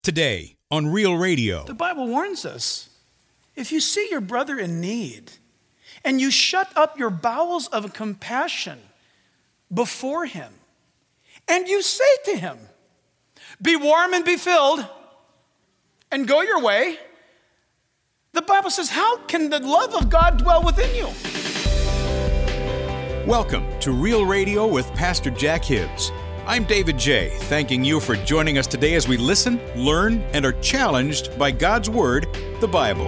Today on Real Radio. The Bible warns us, if you see your brother in need and you shut up your bowels of compassion before him and you say to him, be warm and be filled and go your way, the Bible says, how can the love of God dwell within you? Welcome to Real Radio with Pastor Jack Hibbs. I'm David J., thanking you for joining us today as we listen, learn, and are challenged by God's Word, the Bible.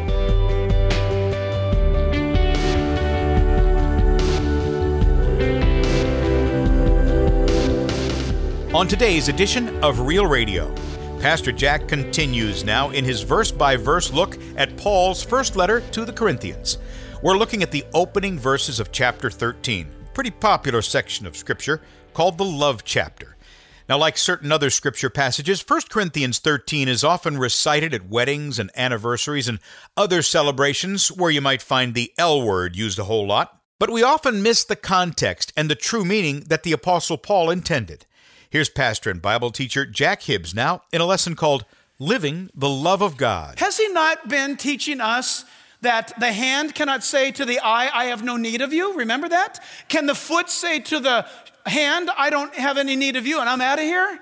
On today's edition of Real Radio, Pastor Jack continues now in his verse-by-verse look at Paul's first letter to the Corinthians. We're looking at the opening verses of chapter 13, a pretty popular section of Scripture called the love chapter. Now, like certain other Scripture passages, 1 Corinthians 13 is often recited at weddings and anniversaries and other celebrations where you might find the L word used a whole lot. But we often miss the context and the true meaning that the Apostle Paul intended. Here's pastor and Bible teacher Jack Hibbs now in a lesson called Living the Love of God. Has he not been teaching us that the hand cannot say to the eye, I have no need of you? Remember that? Can the foot say to the hand, I don't have any need of you and I'm out of here?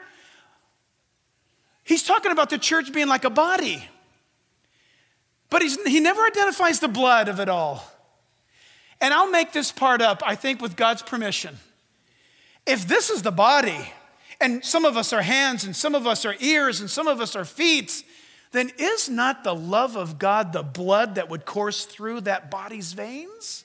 He's talking about the church being like a body. But he never identifies the blood of it all. And I'll make this part up, I think, with God's permission. If this is the body, and some of us are hands, and some of us are ears, and some of us are feet, then is not the love of God the blood that would course through that body's veins?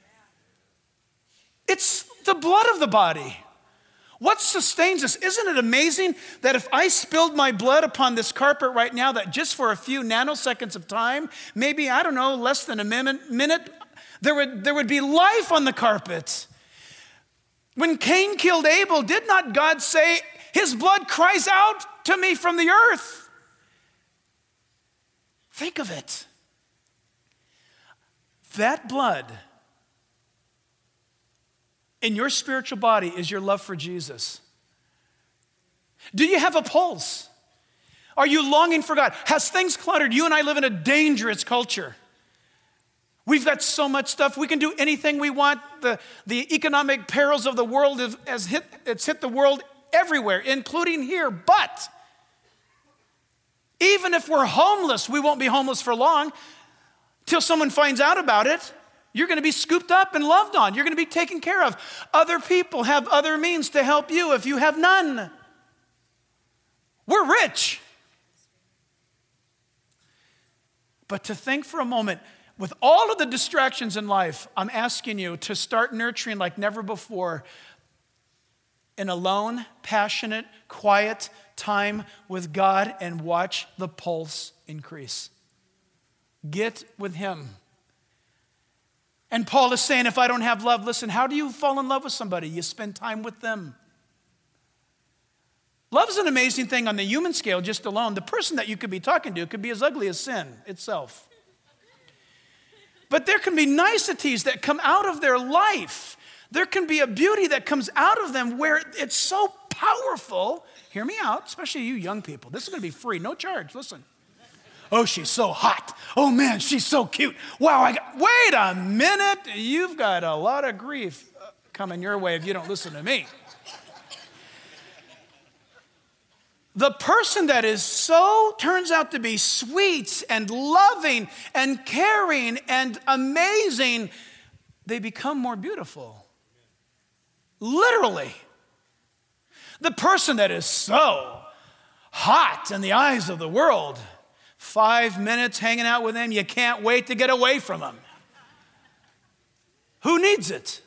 It's the blood of the body. What sustains us? Isn't it amazing that if I spilled my blood upon this carpet right now, that just for a few nanoseconds of time, maybe, I don't know, less than a minute, there would be life on the carpet. When Cain killed Abel, did not God say, his blood cries out to me from the earth? Think of it. That blood in your spiritual body is your love for Jesus. Do you have a pulse? Are you longing for God? Has things cluttered? You and I live in a dangerous culture. We've got so much stuff. We can do anything we want. The economic perils of the world it's hit the world everywhere, including here. But even if we're homeless, we won't be homeless for long. Till someone finds out about it, you're going to be scooped up and loved on. You're going to be taken care of. Other people have other means to help you if you have none. We're rich. But to think for a moment, with all of the distractions in life, I'm asking you to start nurturing like never before an alone, passionate, quiet time with God and watch the pulse increase. Get with Him. And Paul is saying, if I don't have love, listen, how do you fall in love with somebody? You spend time with them. Love is an amazing thing on the human scale, just alone. The person that you could be talking to could be as ugly as sin itself. But there can be niceties that come out of their life. There can be a beauty that comes out of them where it's so powerful. Hear me out, especially you young people. This is going to be free, no charge. Listen. Oh, she's so hot. Oh, man, she's so cute. Wow, wait a minute. You've got a lot of grief coming your way if you don't listen to me. The person that turns out to be sweet and loving and caring and amazing, they become more beautiful. Literally. The person that is so hot in the eyes of the world, 5 minutes hanging out with him, you can't wait to get away from him. Who needs it?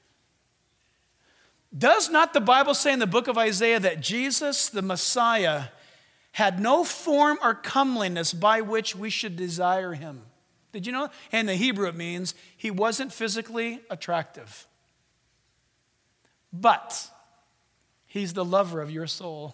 Does not the Bible say in the book of Isaiah that Jesus, the Messiah, had no form or comeliness by which we should desire him? Did you know? In the Hebrew it means he wasn't physically attractive. But he's the lover of your soul.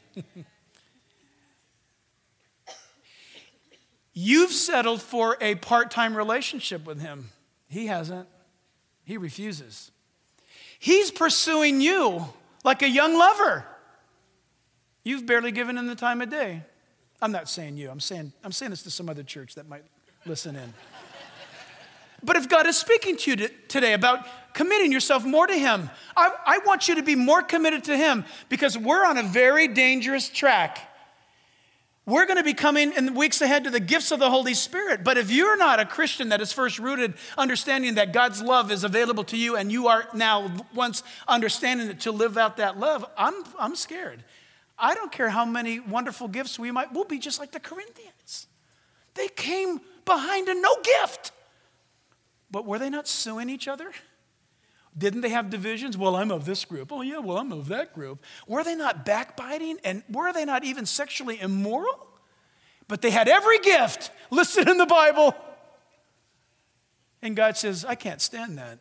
You've settled for a part-time relationship with him. He hasn't. He refuses. He's pursuing you like a young lover. You've barely given him the time of day. I'm not saying you. I'm saying this to some other church that might listen in. But if God is speaking to you today about committing yourself more to Him, I want you to be more committed to Him because we're on a very dangerous track. We're going to be coming in the weeks ahead to the gifts of the Holy Spirit. But if you're not a Christian that is first rooted, understanding that God's love is available to you and you are now once understanding it to live out that love, I'm scared. I don't care how many wonderful gifts we'll be just like the Corinthians. They came behind a no gift. But were they not suing each other? Didn't they have divisions? Well, I'm of this group. Oh, yeah, well, I'm of that group. Were they not backbiting? And were they not even sexually immoral? But they had every gift listed in the Bible. And God says, I can't stand that.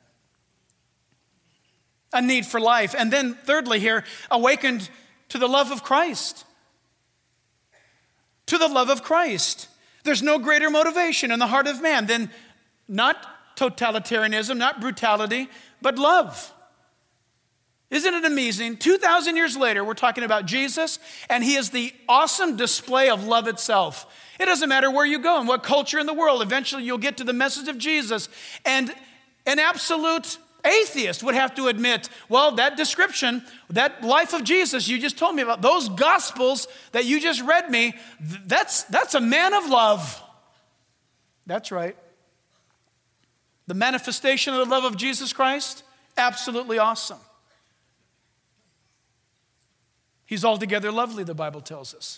A need for life. And then thirdly here, awakened to the love of Christ. To the love of Christ. There's no greater motivation in the heart of man than not totalitarianism, not brutality, but love. Isn't it amazing? 2,000 years later, we're talking about Jesus, and He is the awesome display of love itself. It doesn't matter where you go and what culture in the world, eventually you'll get to the message of Jesus. And an absolute atheist would have to admit, well, that description, that life of Jesus you just told me about, those gospels that you just read me, that's a man of love. That's right. The manifestation of the love of Jesus Christ, absolutely awesome. He's altogether lovely, the Bible tells us.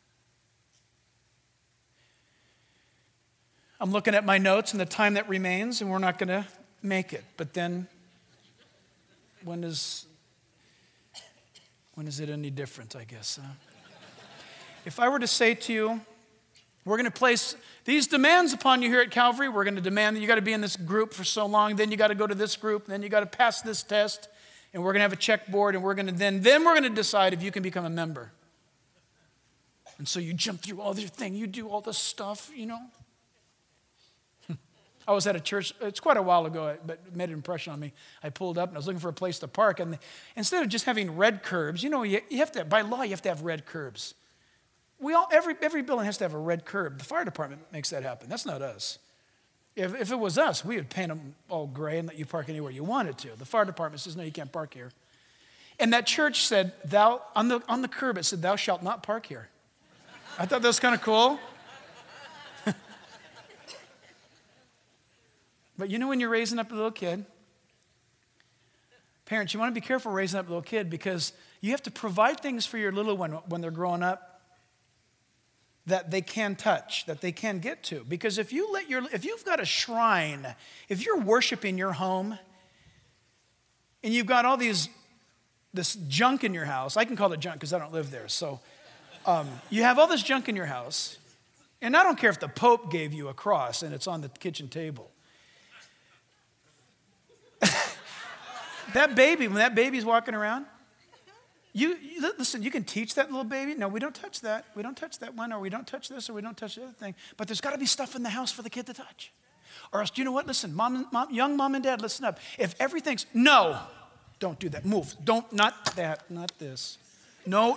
I'm looking at my notes and the time that remains, and we're not going to make it. But then, when is it any different, I guess? Huh? If I were to say to you, we're going to place these demands upon you here at Calvary. We're going to demand that you got to be in this group for so long. Then you got to go to this group. Then you got to pass this test. And we're going to have a checkboard. And we're going to then we're going to decide if you can become a member. And so you jump through all your thing. You do all this stuff, you know. I was at a church. It's quite a while ago, but it made an impression on me. I pulled up and I was looking for a place to park. And instead of just having red curbs, you know, you have to, by law, you have to have red curbs. Every building has to have a red curb. The fire department makes that happen. That's not us. If it was us, we would paint them all gray and let you park anywhere you wanted to. The fire department says, no, you can't park here. And that church said, on the curb, it said, thou shalt not park here. I thought that was kind of cool. But you know when you're raising up a little kid, parents, you want to be careful raising up a little kid because you have to provide things for your little one when they're growing up that they can touch, that they can get to. Because if you've got a shrine, if you're worshiping your home, and you've got all this junk in your house, I can call it junk because I don't live there. So you have all this junk in your house, and I don't care if the Pope gave you a cross and it's on the kitchen table. That baby, when that baby's walking around, you listen, you can teach that little baby. No, we don't touch that. We don't touch that one, or we don't touch this, or we don't touch the other thing. But there's got to be stuff in the house for the kid to touch. Or else, do you know what? Listen, young mom and dad, listen up. If everything's, no, don't do that. Move. Don't, not that, not this. No.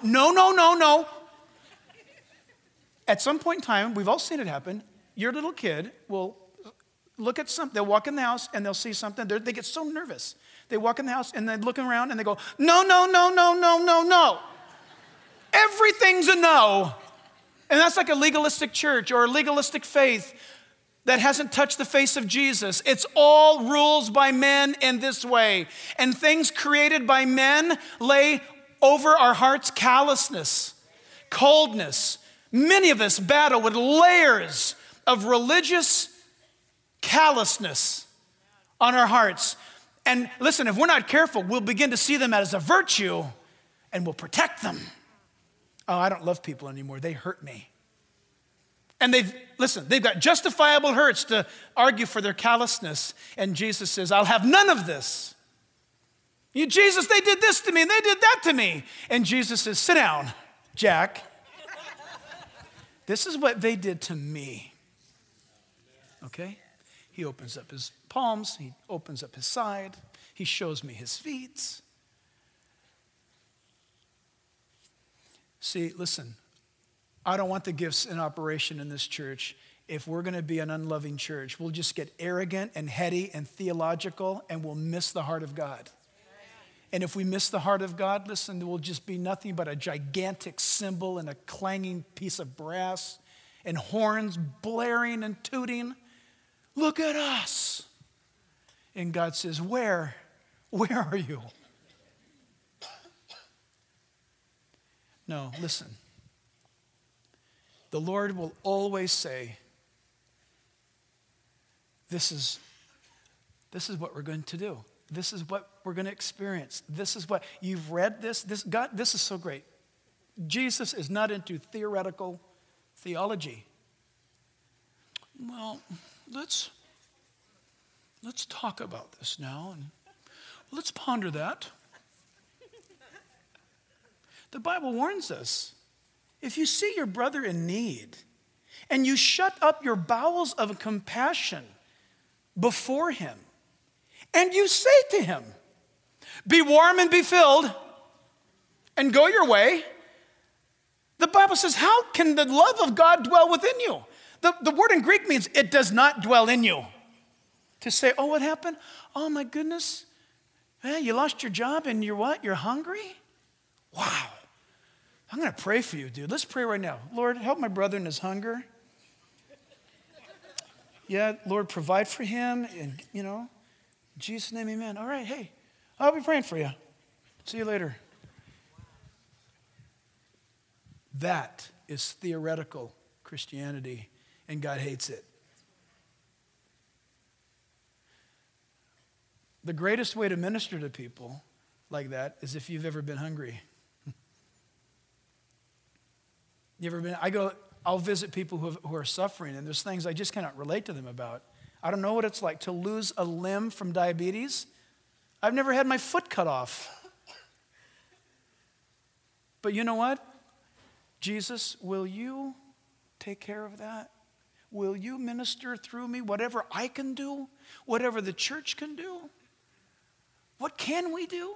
At some point in time, we've all seen it happen. Your little kid will look at something. They'll walk in the house and they'll see something. They get so nervous. They walk in the house and they're looking around and they go, no. Everything's a no. And that's like a legalistic church or a legalistic faith that hasn't touched the face of Jesus. It's all rules by men in this way. And things created by men lay over our hearts callousness, coldness. Many of us battle with layers of religious callousness on our hearts. And listen, if we're not careful, we'll begin to see them as a virtue and we'll protect them. Oh, I don't love people anymore. They hurt me. And they've got justifiable hurts to argue for their callousness. And Jesus says, I'll have none of this. Jesus, they did this to me and they did that to me. And Jesus says, sit down, Jack. This is what they did to me. Okay? He opens up his palms. He opens up his side. He shows me his feet. See, listen. I don't want the gifts in operation in this church. If we're going to be an unloving church, we'll just get arrogant and heady and theological, and we'll miss the heart of God. And if we miss the heart of God, listen, there will just be nothing but a gigantic cymbal and a clanging piece of brass and horns blaring and tooting. Look at us. And God says, where are you? No, listen. The Lord will always say, this is what we're going to do. This is what we're going to experience. This is what you've read this. This is so great. Jesus is not into theoretical theology. Well, let's talk about this now and let's ponder that. The Bible warns us, if you see your brother in need and you shut up your bowels of compassion before him, and you say to him, be warm and be filled, and go your way, the Bible says, how can the love of God dwell within you? The word in Greek means it does not dwell in you. To say, oh, what happened? Oh, my goodness. Hey, you lost your job and you're what? You're hungry? Wow. I'm going to pray for you, dude. Let's pray right now. Lord, help my brother in his hunger. Yeah, Lord, provide for him. And, in Jesus' name, amen. All right, hey, I'll be praying for you. See you later. That is theoretical Christianity, and God hates it. The greatest way to minister to people like that is if you've ever been hungry. You ever been? I'll visit people who are suffering, and there's things I just cannot relate to them about. I don't know what it's like to lose a limb from diabetes. I've never had my foot cut off. But you know what? Jesus, will you take care of that? Will you minister through me? Whatever I can do, whatever the church can do, what can we do?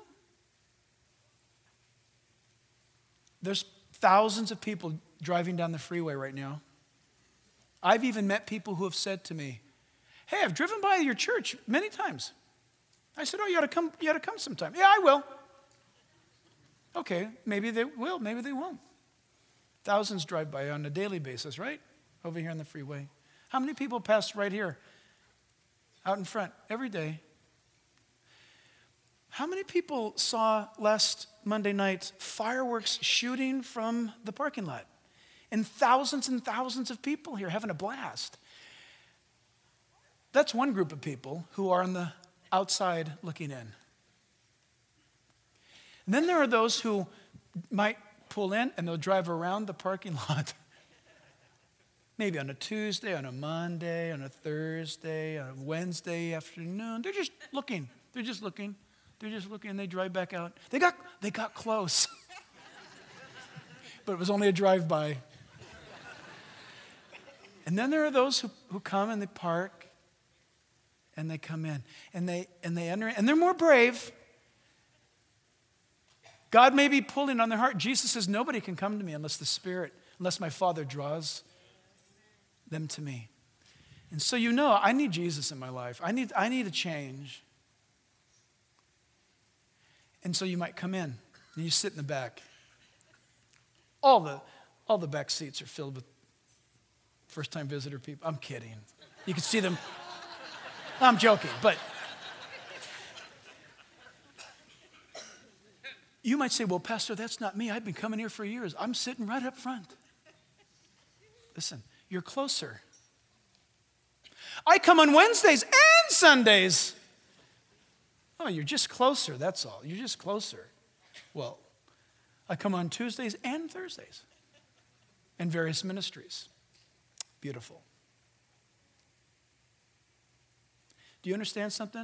There's thousands of people driving down the freeway right now. I've even met people who have said to me, hey, I've driven by your church many times. I said, oh, you ought to come sometime. Yeah, I will. Okay, maybe they will, maybe they won't. Thousands drive by on a daily basis, right? Over here on the freeway. How many people pass right here, out in front, every day? How many people saw last Monday night fireworks shooting from the parking lot? And thousands of people here having a blast. That's one group of people who are on the outside looking in. And then there are those who might pull in and they'll drive around the parking lot. Maybe on a Tuesday, on a Monday, on a Thursday, on a Wednesday afternoon. They're just looking. And they drive back out. They got close. But it was only a drive-by. And then there are those who come and they park and they come in and they enter in, and they're more brave. God may be pulling on their heart. Jesus says, nobody can come to me unless my Father draws them to me. And so I need Jesus in my life. I need a change. And so you might come in and you sit in the back. All the back seats are filled with first-time visitor people. I'm kidding. You can see them. I'm joking, but you might say, well, Pastor, that's not me. I've been coming here for years. I'm sitting right up front. Listen, you're closer. I come on Wednesdays and Sundays. Oh, you're just closer, that's all. You're just closer. Well, I come on Tuesdays and Thursdays in various ministries. Beautiful. Do you understand something?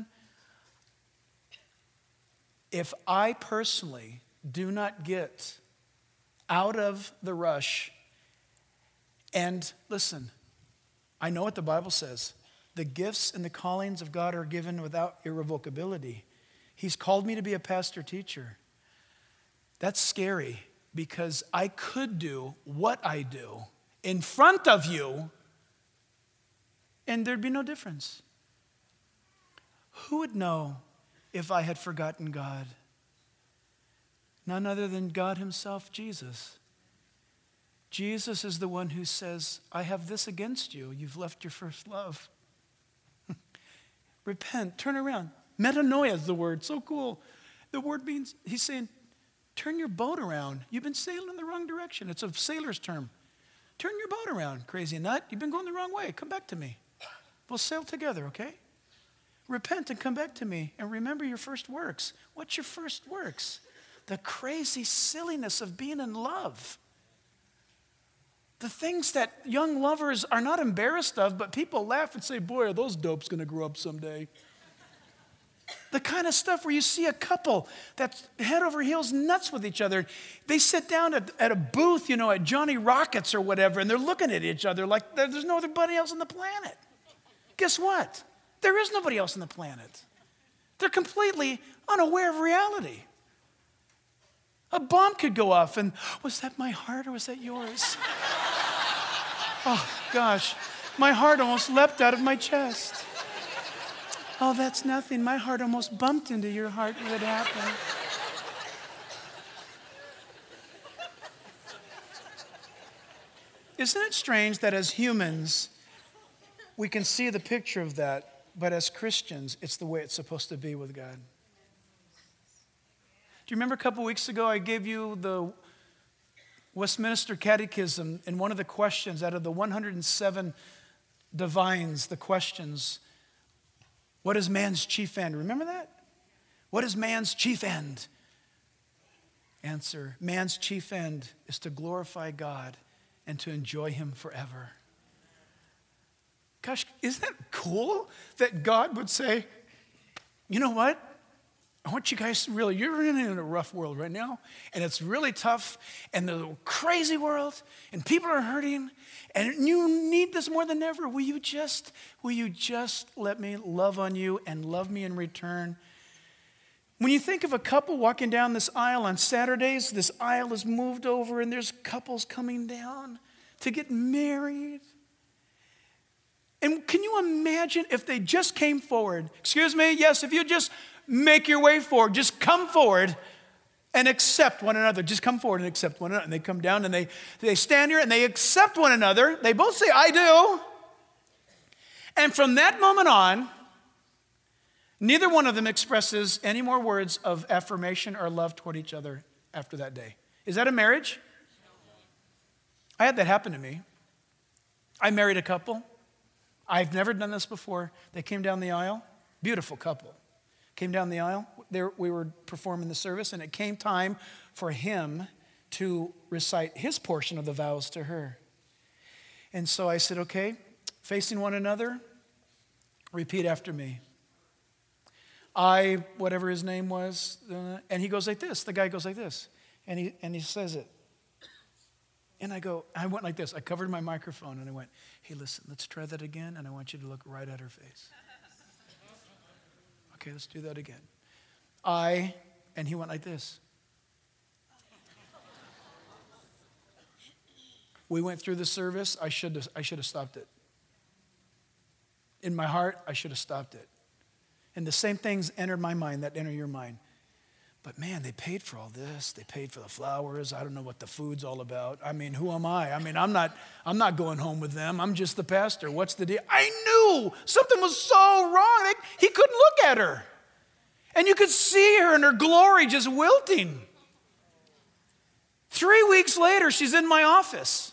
If I personally do not get out of the rush, and listen, I know what the Bible says. The gifts and the callings of God are given without irrevocability. He's called me to be a pastor teacher. That's scary because I could do what I do in front of you, and there'd be no difference. Who would know if I had forgotten God? None other than God himself, Jesus. Jesus is the one who says, I have this against you. You've left your first love. Repent, turn around. Metanoia is the word, so cool. The word means, he's saying, turn your boat around. You've been sailing in the wrong direction. It's a sailor's term. Turn your boat around, crazy nut. You've been going the wrong way. Come back to me. We'll sail together, okay? Repent and come back to me and remember your first works. What's your first works? The crazy silliness of being in love. The things that young lovers are not embarrassed of, but people laugh and say, boy, are those dopes going to grow up someday. The kind of stuff where you see a couple that's head over heels nuts with each other. They sit down at a booth, at Johnny Rockets or whatever, and they're looking at each other like there's no other buddy else on the planet. Guess what? There is nobody else on the planet. They're completely unaware of reality. A bomb could go off and, was that my heart or was that yours? Oh, gosh. My heart almost leapt out of my chest. Oh, that's nothing. My heart almost bumped into your heart when it happened. Isn't it strange that as humans, we can see the picture of that, but as Christians, it's the way it's supposed to be with God? Do you remember a couple weeks ago I gave you the Westminster Catechism, and one of the questions out of the 107 divines, the questions, what is man's chief end? Remember that? What is man's chief end? Answer, man's chief end is to glorify God and to enjoy him forever. Gosh, isn't that cool that God would say, you know what? I want you guys to really, you're really in a rough world right now, and it's really tough, and the crazy world, and people are hurting, and you need this more than ever. Will you just let me love on you and love me in return? When you think of a couple walking down this aisle on Saturdays, this aisle is moved over, and there's couples coming down to get married. And can you imagine if they just came forward? Excuse me, yes, if you just make your way forward. Just come forward and accept one another. Just come forward and accept one another. And they come down and they stand here and they accept one another. They both say, I do. And from that moment on, neither one of them expresses any more words of affirmation or love toward each other after that day. Is that a marriage? I had that happen to me. I married a couple. I've never done this before. They came down the aisle. Beautiful couple. Came down the aisle. There we were performing the service, and it came time for him to recite his portion of the vows to her. And so I said, okay, facing one another, repeat after me. I, whatever his name was, and he goes like this. The guy goes like this, and he says it. And I went like this. I covered my microphone, and I went, hey, listen, let's try that again, and I want you to look right at her face. Okay, let's do that again. And he went like this. We went through the service. I should have stopped it. In my heart, I should have stopped it. And the same things entered my mind that enter your mind. But man, they paid for all this. They paid for the flowers. I don't know what the food's all about. I mean, who am I? I mean, I'm not going home with them. I'm just the pastor. What's the deal? I knew something was so wrong. He couldn't look at her. And you could see her in her glory just wilting. 3 weeks later, she's in my office.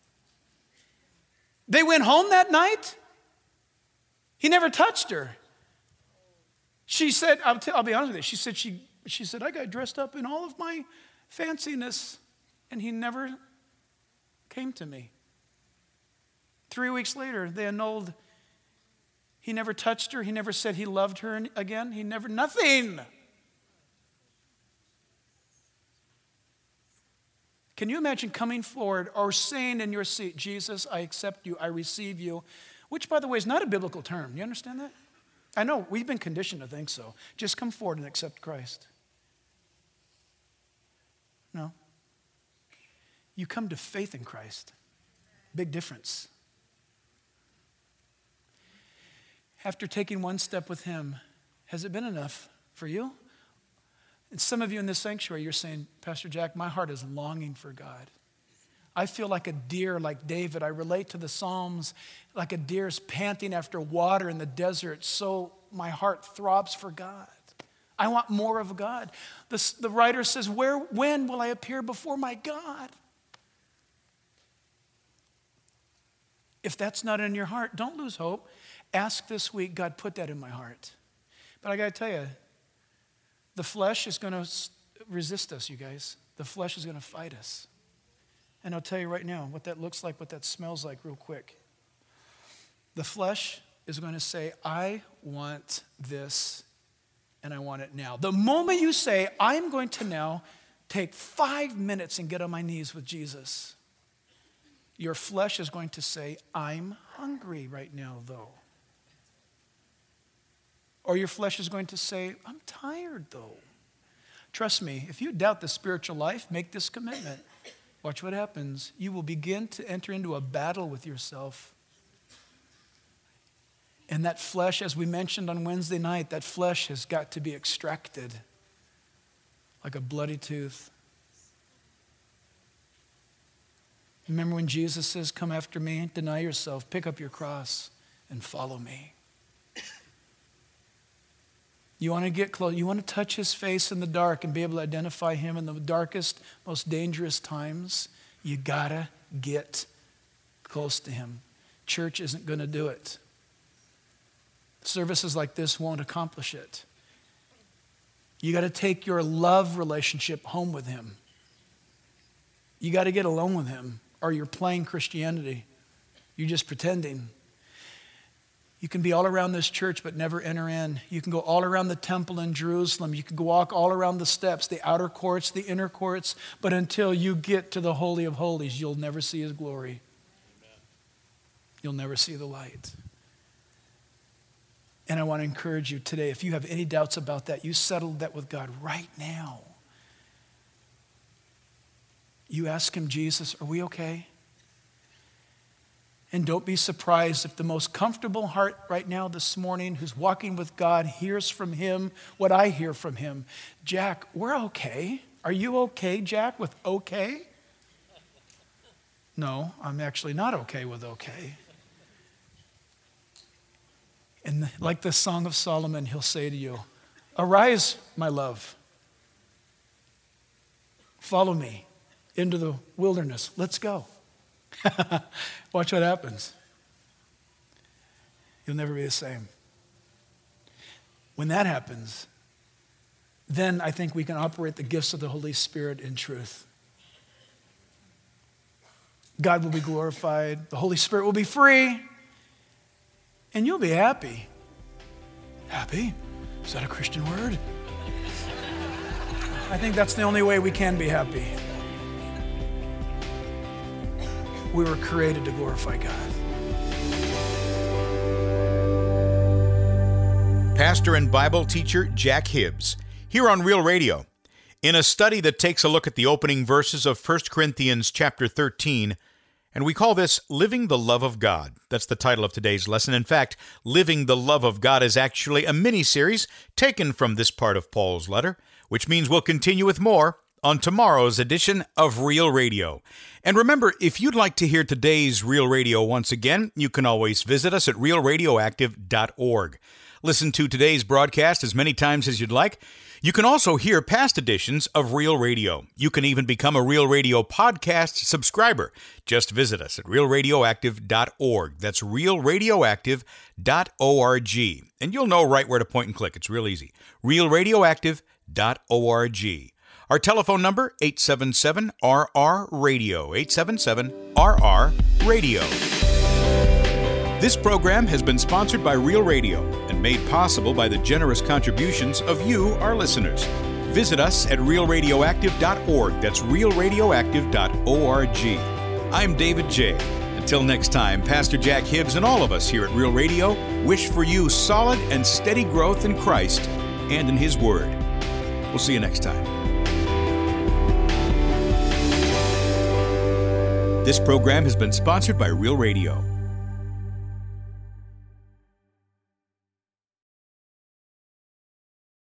They went home that night. He never touched her. She said, I'll be honest with you, she said, I got dressed up in all of my fanciness, and he never came to me. 3 weeks later, they annulled. He never touched her. He never said he loved her again. Nothing. Can you imagine coming forward or saying in your seat, Jesus, I accept you, I receive you, which, by the way, is not a biblical term. You understand that? I know, we've been conditioned to think so. Just come forward and accept Christ. No. You come to faith in Christ. Big difference. After taking one step with him, has it been enough for you? And some of you in this sanctuary, you're saying, Pastor Jack, my heart is longing for God. I feel like a deer, like David. I relate to the Psalms like a deer is panting after water in the desert. So my heart throbs for God. I want more of God. The writer says, when will I appear before my God? If that's not in your heart, don't lose hope. Ask this week, God, put that in my heart. But I got to tell you, the flesh is going to resist us, you guys. The flesh is going to fight us. And I'll tell you right now what that looks like, what that smells like real quick. The flesh is going to say, I want this and I want it now. The moment you say, I'm going to now take 5 minutes and get on my knees with Jesus, your flesh is going to say, I'm hungry right now, though. Or your flesh is going to say, I'm tired, though. Trust me, if you doubt the spiritual life, make this commitment. Watch what happens. You will begin to enter into a battle with yourself. And that flesh, as we mentioned on Wednesday night, that flesh has got to be extracted like a bloody tooth. Remember when Jesus says, come after me, deny yourself, pick up your cross, and follow me. You want to get close. You want to touch his face in the dark and be able to identify him in the darkest, most dangerous times. You got to get close to him. Church isn't going to do it. Services like this won't accomplish it. You got to take your love relationship home with him. You got to get alone with him, or you're playing Christianity. You're just pretending. You can be all around this church but never enter in. You can go all around the temple in Jerusalem. You can walk all around the steps, the outer courts, the inner courts, but until you get to the Holy of Holies, you'll never see his glory. Amen. You'll never see the light. And I want to encourage you today, if you have any doubts about that, you settle that with God right now. You ask him, Jesus, are we okay? And don't be surprised if the most comfortable heart right now this morning who's walking with God hears from him what I hear from him. Jack, we're okay. Are you okay, Jack, with okay? No, I'm actually not okay with okay. And like the Song of Solomon, he'll say to you, arise, my love. Follow me into the wilderness. Let's go. Watch what happens. You'll never be the same. When that happens, then I think we can operate the gifts of the Holy Spirit in truth. God will be glorified. The Holy Spirit will be free. And you'll be happy. Happy? Is that a Christian word? I think that's the only way we can be happy. We were created to glorify God. Pastor and Bible teacher Jack Hibbs, here on Real Radio. In a study that takes a look at the opening verses of 1 Corinthians chapter 13, and we call this Living the Love of God. That's the title of today's lesson. In fact, Living the Love of God is actually a mini-series taken from this part of Paul's letter, which means we'll continue with more on tomorrow's edition of Real Radio. And remember, if you'd like to hear today's Real Radio once again, you can always visit us at realradioactive.org. Listen to today's broadcast as many times as you'd like. You can also hear past editions of Real Radio. You can even become a Real Radio podcast subscriber. Just visit us at realradioactive.org. That's realradioactive.org. And you'll know right where to point and click. It's real easy. realradioactive.org. Our telephone number, 877-RR-RADIO, 877-RR-RADIO. This program has been sponsored by Real Radio and made possible by the generous contributions of you, our listeners. Visit us at realradioactive.org. That's realradioactive.org. I'm David J. Until next time, Pastor Jack Hibbs and all of us here at Real Radio wish for you solid and steady growth in Christ and in His Word. We'll see you next time. This program has been sponsored by Real Radio.